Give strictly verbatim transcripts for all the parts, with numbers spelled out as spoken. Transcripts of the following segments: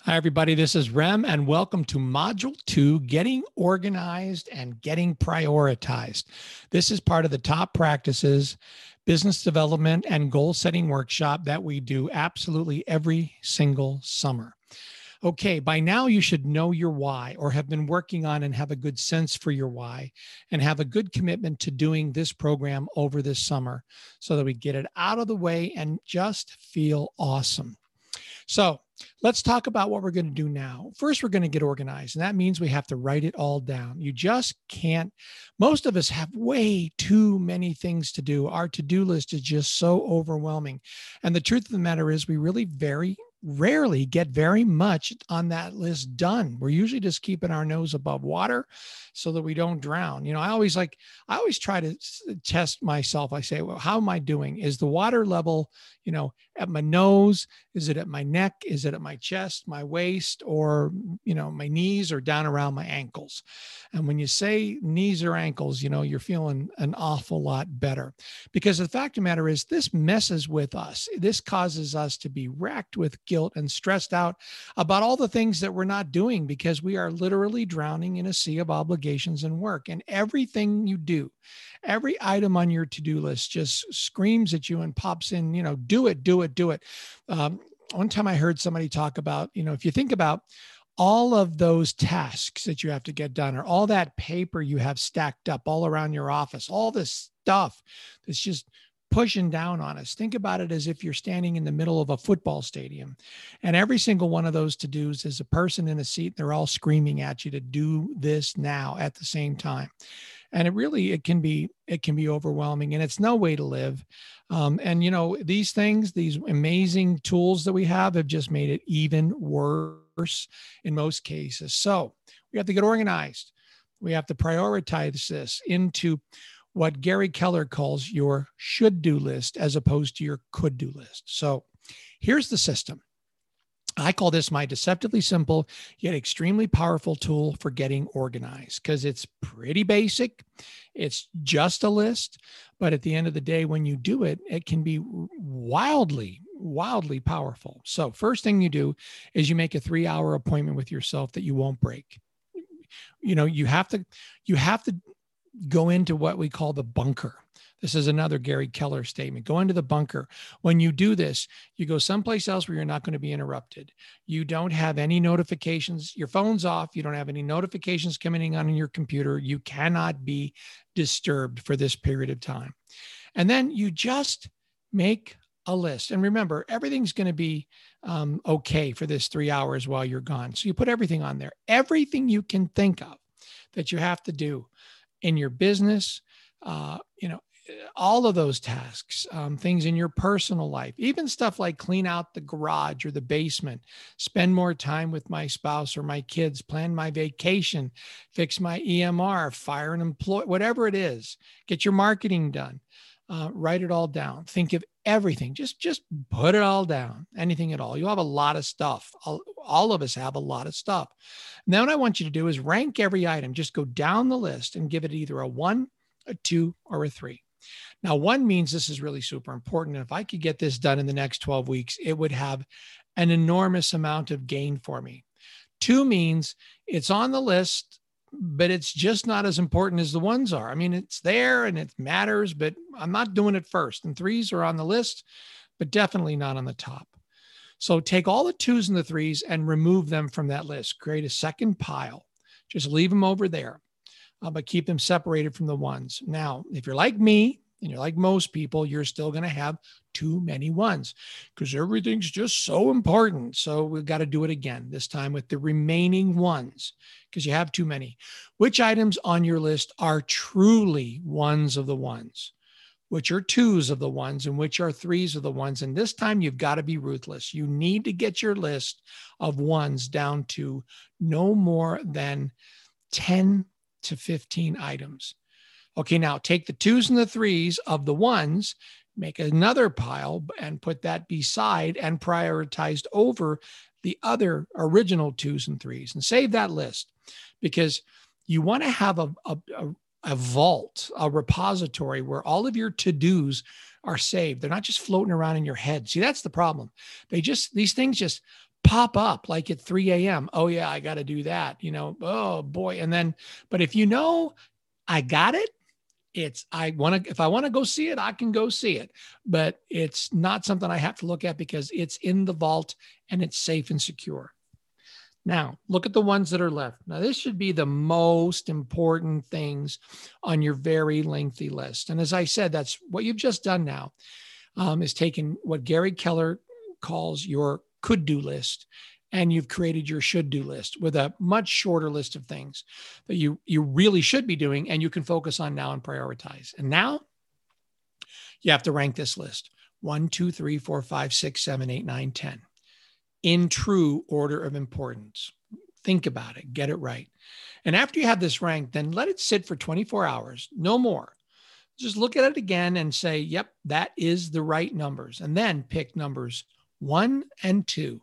Hi, everybody. This is Rem, and welcome to Module two, Getting Organized and Getting Prioritized. This is part of the Top Practices Business Development and Goal Setting Workshop that we do absolutely every single summer. Okay, by now you should know your why, or have been working on and have a good sense for your why, and have a good commitment to doing this program over this summer so that we get it out of the way and just feel awesome. So let's talk about what we're going to do now. First, we're going to get organized, and that means we have to write it all down. You just can't. Most of us have way too many things to do. Our to-do list is just so overwhelming. And the truth of the matter is we really very rarely get very much on that list done. We're usually just keeping our nose above water so that we don't drown. You know, I always like, I always try to test myself. I say, well, how am I doing? Is the water level, you know, at my nose? Is it at my neck? Is it at my chest, my waist, or, you know, my knees, or down around my ankles? And when you say knees or ankles, you know, you're feeling an awful lot better, because the fact of the matter is this messes with us. This causes us to be racked with guilt and stressed out about all the things that we're not doing, because we are literally drowning in a sea of obligations and work. And everything you do, every item on your to-do list just screams at you and pops in, you know, do it, do it, do it. Um, one time I heard somebody talk about, you know, if you think about all of those tasks that you have to get done, or all that paper you have stacked up all around your office, all this stuff that's just pushing down on us. Think about it as if you're standing in the middle of a football stadium, and every single one of those to-dos is a person in a seat. And they're all screaming at you to do this now at the same time. And it really, it can be, it can be overwhelming, and it's no way to live. Um, and, you know, these things, these amazing tools that we have have just made it even worse in most cases. So we have to get organized. We have to prioritize this into what Gary Keller calls your should-do list as opposed to your could-do list. So here's the system. I call this my deceptively simple yet extremely powerful tool for getting organized, because it's pretty basic. It's just a list, but at the end of the day, when you do it, it can be wildly, wildly powerful. So first thing you do is you make a three-hour appointment with yourself that you won't break. You know, you have to, you have to go into what we call the bunker. This is another Gary Keller statement. Go into the bunker. When you do this, you go someplace else where you're not going to be interrupted. You don't have any notifications. Your phone's off. You don't have any notifications coming in on your computer. You cannot be disturbed for this period of time. And then you just make a list. And remember, everything's going to be um, okay for this three hours while you're gone. So you put everything on there, everything you can think of that you have to do in your business, uh, you know, all of those tasks, um, things in your personal life, even stuff like clean out the garage or the basement, spend more time with my spouse or my kids, plan my vacation, fix my E M R, fire an employee, whatever it is, get your marketing done, uh, write it all down. Think of everything. Just, just put it all down, anything at all. You have a lot of stuff. All, all of us have a lot of stuff. Now what I want you to do is rank every item. Just go down the list and give it either a one, a two, or a three. Now, one means this is really super important. And if I could get this done in the next twelve weeks, it would have an enormous amount of gain for me. Two means it's on the list, but it's just not as important as the ones are. I mean, it's there and it matters, but I'm not doing it first. And threes are on the list, but definitely not on the top. So take all the twos and the threes and remove them from that list. Create a second pile. Just leave them over there, uh, but keep them separated from the ones. Now, if you're like me, and you're like most people, you're still going to have too many ones because everything's just so important. So we've got to do it again, this time with the remaining ones, because you have too many. Which items on your list are truly ones of the ones? Which are twos of the ones, and which are threes of the ones? And this time you've got to be ruthless. You need to get your list of ones down to no more than ten to fifteen items. Okay, now take the twos and the threes of the ones, make another pile and put that beside and prioritized over the other original twos and threes, and save that list, because you want to have a, a, a vault, a repository where all of your to-dos are saved. They're not just floating around in your head. See, that's the problem. They just, these things just pop up like at three a.m. Oh yeah, I got to do that. You know, oh boy. And then, but if you know, I got it, it's, I want to, if I want to go see it, I can go see it, but it's not something I have to look at because it's in the vault and it's safe and secure. Now, look at the ones that are left. Now, this should be the most important things on your very lengthy list. And as I said, that's what you've just done now, um, is taken what Gary Keller calls your could-do list, and you've created your should-do list with a much shorter list of things that you, you really should be doing and you can focus on now and prioritize. And now you have to rank this list. One, two, three, four, five, six, seven, eight, nine, ten. In true order of importance. Think about it, get it right. And after you have this ranked, then let it sit for twenty-four hours, no more. Just look at it again and say, yep, that is the right numbers. And then pick numbers one and two,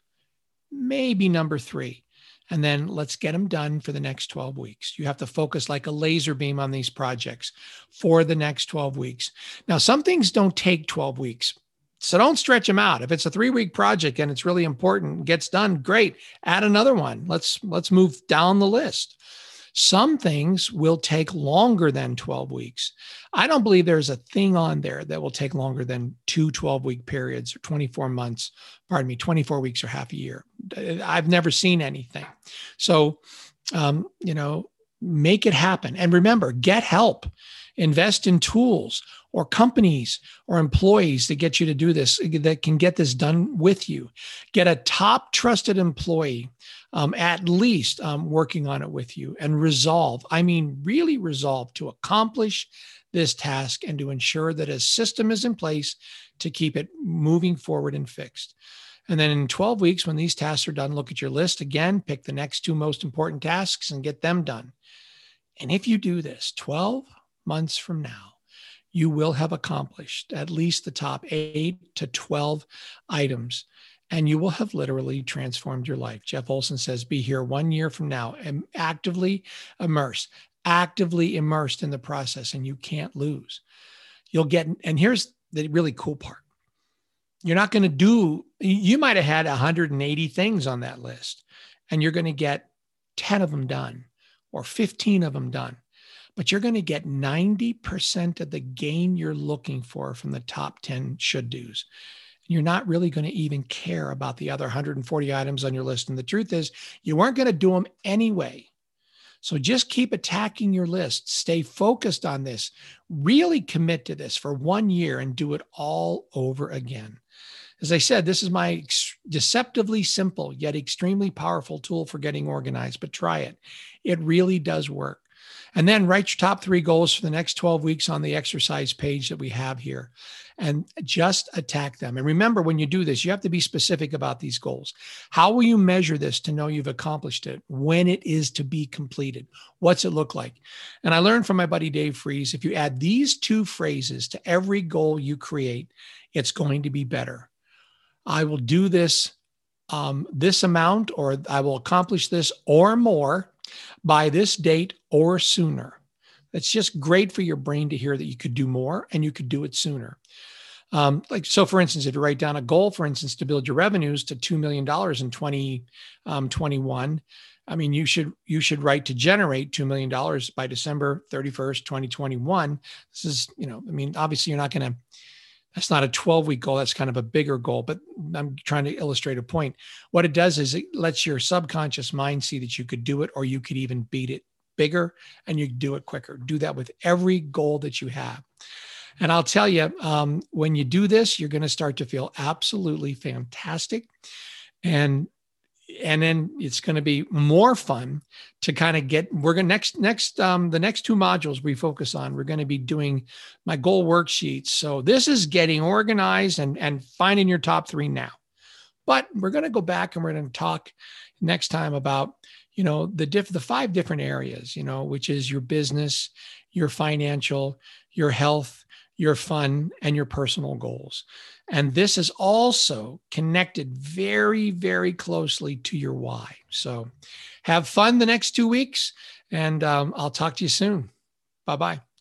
maybe number three. And then let's get them done for the next twelve weeks. You have to focus like a laser beam on these projects for the next twelve weeks. Now, some things don't take twelve weeks. So don't stretch them out. If it's a three-week project and it's really important, gets done, great. Add another one. Let's let's move down the list. Some things will take longer than twelve weeks. I don't believe there's a thing on there that will take longer than two twelve-week periods or twenty-four months, pardon me, twenty-four weeks or half a year. I've never seen anything. So, um, you know, make it happen. And remember, get help. Invest in tools or companies or employees that get you to do this, that can get this done with you. Get a top trusted employee, um, at least um, working on it with you, and resolve. I mean, really resolve to accomplish this task and to ensure that a system is in place to keep it moving forward and fixed. And then in twelve weeks, when these tasks are done, look at your list again, pick the next two most important tasks and get them done. And if you do this twelve months from now, you will have accomplished at least the top eight to twelve items, and you will have literally transformed your life. Jeff Olson says, be here one year from now and actively immersed, actively immersed in the process, and you can't lose. You'll get, and here's the really cool part. You're not going to do, you might have had one hundred eighty things on that list, and you're going to get ten of them done or fifteen of them done. But you're going to get ninety percent of the gain you're looking for from the top ten should do's. You're not really going to even care about the other one hundred forty items on your list. And the truth is, you weren't going to do them anyway. So just keep attacking your list. Stay focused on this. Really commit to this for one year and do it all over again. As I said, this is my ex- deceptively simple yet extremely powerful tool for getting organized, but try it. It really does work. And then write your top three goals for the next twelve weeks on the exercise page that we have here, and just attack them. And remember, when you do this, you have to be specific about these goals. How will you measure this to know you've accomplished it? When it is to be completed? What's it look like? And I learned from my buddy Dave Fries, if you add these two phrases to every goal you create, it's going to be better. I will do this, um, this amount, or I will accomplish this or more by this date or sooner. It's just great for your brain to hear that you could do more and you could do it sooner. Um, like, so for instance, if you write down a goal, for instance, to build your revenues to two million dollars in twenty twenty-one, I mean, you should, you should write to generate two million dollars by December thirty-first, twenty twenty-one. This is, you know, I mean, obviously you're not going to, that's not a twelve week goal. That's kind of a bigger goal, but I'm trying to illustrate a point. What it does is it lets your subconscious mind see that you could do it, or you could even beat it bigger, and you do it quicker. Do that with every goal that you have. And I'll tell you, um, when you do this, you're going to start to feel absolutely fantastic. And And then it's going to be more fun to kind of get, we're going to next, next, um, the next two modules we focus on, we're going to be doing my goal worksheets. So this is getting organized and, and finding your top three now. But we're going to go back and we're going to talk next time about, you know, the diff, the five different areas, you know, which is your business, your financial, your health, your fun, and your personal goals. And this is also connected very, very closely to your why. So have fun the next two weeks, and um, I'll talk to you soon. Bye-bye.